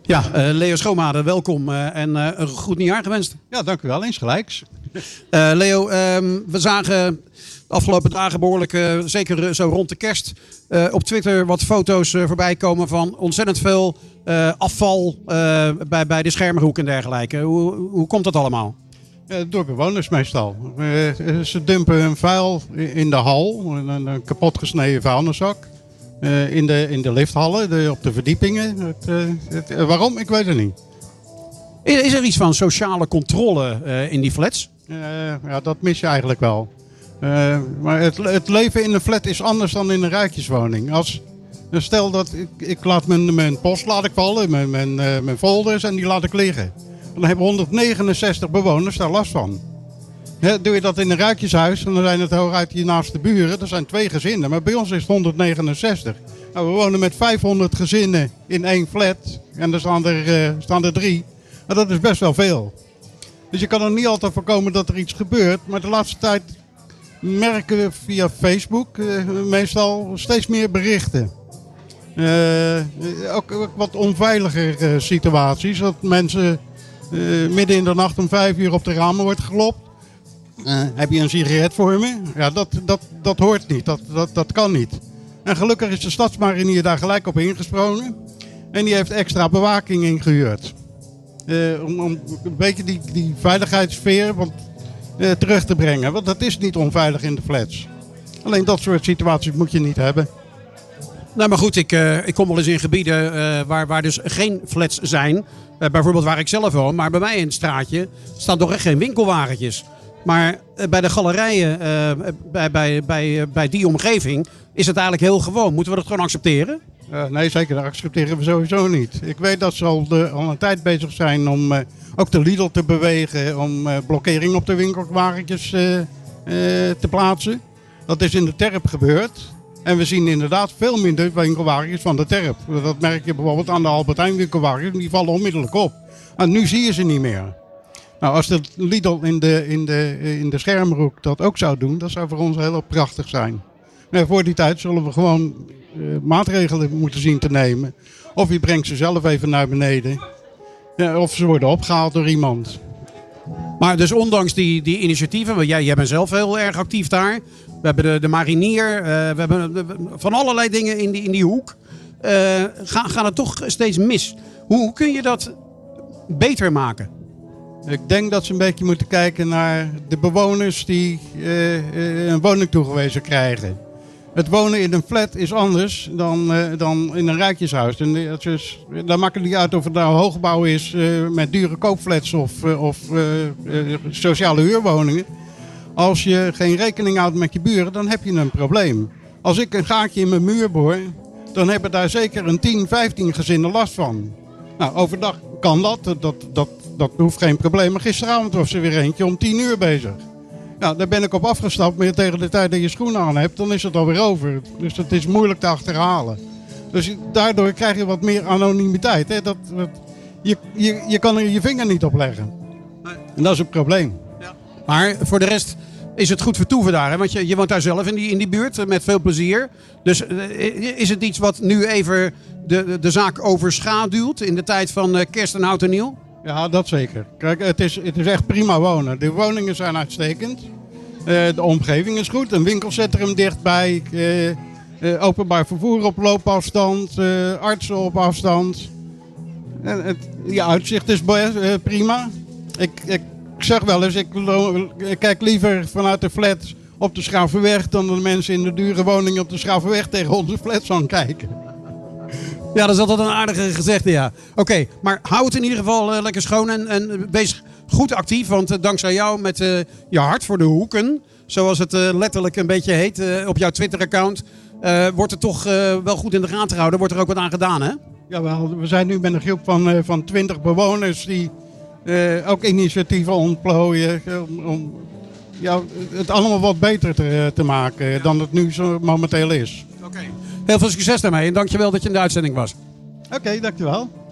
Ja, Leo Schoonmade, welkom en een goed nieuwjaar gewenst. Ja, dank u wel. Insgelijks. Leo, we zagen de afgelopen dagen behoorlijk, zeker zo rond de kerst, op Twitter wat foto's voorbij komen van ontzettend veel afval bij de Schermerhoek en dergelijke. Hoe komt dat allemaal? Door bewoners meestal. Ze dumpen hun vuil in de hal, een kapotgesneden vuilniszak. In de lifthallen, op de verdiepingen. Waarom? Ik weet het niet. Is er iets van sociale controle in die flats? Ja, dat mis je eigenlijk wel. Maar het leven in een flat is anders dan in een rijtjeswoning. Stel dat ik laat mijn post vallen, mijn folders en die laat ik liggen. Dan hebben 169 bewoners daar last van. Doe je dat in een rijtjeshuis, dan zijn het hooguit je naaste buren. Er zijn 2 gezinnen, maar bij ons is het 169. Nou, we wonen met 500 gezinnen in 1 flat en er staan er 3. Maar dat is best wel veel. Dus je kan er niet altijd voorkomen dat er iets gebeurt. Maar de laatste tijd merken we via Facebook meestal steeds meer berichten. Ook wat onveiliger situaties. Dat mensen midden in de nacht om 5 uur op de ramen wordt geklopt. Heb je een sigaret voor me? Ja, dat hoort niet. Dat kan niet. En gelukkig is de stadsmarinier daar gelijk op ingesprongen. En die heeft extra bewaking ingehuurd. Om een beetje die veiligheidssfeer terug te brengen. Want dat is niet onveilig in de flats. Alleen dat soort situaties moet je niet hebben. Nou, maar goed, ik kom wel eens in gebieden waar dus geen flats zijn. Bijvoorbeeld waar ik zelf woon. Maar bij mij in het straatje staan toch echt geen winkelwagentjes. Maar bij de galerijen, bij die omgeving, is het eigenlijk heel gewoon. Moeten we dat gewoon accepteren? Nee, zeker. Dat accepteren we sowieso niet. Ik weet dat ze al een tijd bezig zijn om ook de Lidl te bewegen. Om blokkering op de winkelwagentjes te plaatsen. Dat is in de Terp gebeurd. En we zien inderdaad veel minder winkelwagentjes van de Terp. Dat merk je bijvoorbeeld aan de Albert Heijn winkelwagentjes. Die vallen onmiddellijk op. En nu zie je ze niet meer. Nou, als de Lidl in de Schermerhoek dat ook zou doen, dat zou voor ons heel prachtig zijn. Maar voor die tijd zullen we gewoon maatregelen moeten zien te nemen. Of je brengt ze zelf even naar beneden. Of ze worden opgehaald door iemand. Maar dus ondanks die initiatieven, want jij bent zelf heel erg actief daar. We hebben de marinier, we hebben van allerlei dingen in die hoek. Gaan het toch steeds mis. Hoe kun je dat beter maken? Ik denk dat ze een beetje moeten kijken naar de bewoners die een woning toegewezen krijgen. Het wonen in een flat is anders dan in een rijtjeshuis. Daar maakt het niet uit of het nou hoogbouw is met dure koopflats of sociale huurwoningen. Als je geen rekening houdt met je buren, dan heb je een probleem. Als ik een gaatje in mijn muur boor, dan hebben daar zeker een 10, 15 gezinnen last van. Nou, overdag kan dat hoeft geen probleem. Maar gisteravond was er weer eentje om 10 uur bezig. Nou, daar ben ik op afgestapt, maar tegen de tijd dat je schoenen aan hebt, dan is het alweer over. Dus het is moeilijk te achterhalen. Dus daardoor krijg je wat meer anonimiteit. Hè? Je kan er je vinger niet op leggen. En dat is een probleem. Ja. Maar voor de rest is het goed vertoeven daar. Hè? Want je woont daar zelf in die buurt met veel plezier. Dus is het iets wat nu even de zaak overschaduwt in de tijd van kerst en oud en nieuw? Ja, dat zeker. Kijk, het is echt prima wonen. De woningen zijn uitstekend. De omgeving is goed. Een winkelcentrum dichtbij. Openbaar vervoer op loopafstand. Artsen op afstand. Je uitzicht is prima. Ik zeg wel eens, ik kijk liever vanuit de flat op de Schavenweg dan de mensen in de dure woningen op de Schavenweg tegen onze flats aan kijken. Ja, dat is altijd een aardige gezegde, ja. Oké, maar hou het in ieder geval lekker schoon en wees goed actief. Want dankzij jou met je hart voor de hoeken, zoals het letterlijk een beetje heet op jouw Twitter-account, wordt het toch wel goed in de gaten gehouden. Wordt er ook wat aan gedaan, hè? Jawel, we zijn nu met een groep van 20 bewoners die ook initiatieven ontplooien om het allemaal wat beter te maken dan het nu zo momenteel is. Oké. Heel veel succes daarmee en dankjewel dat je in de uitzending was. Oké, dankjewel.